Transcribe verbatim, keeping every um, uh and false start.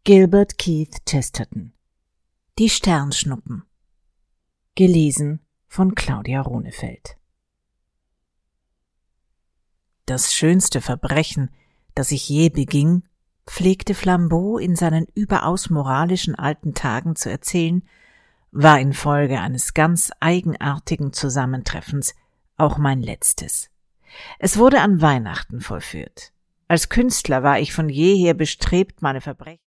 Gilbert Keith Chesterton. Die Sternschnuppen. Gelesen von Claudia Rohnefeld. Das schönste Verbrechen, das ich je beging, pflegte Flambeau in seinen überaus moralischen alten Tagen zu erzählen, war infolge eines ganz eigenartigen Zusammentreffens auch mein letztes. Es wurde an Weihnachten vollführt. Als Künstler war ich von jeher bestrebt, meine Verbrechen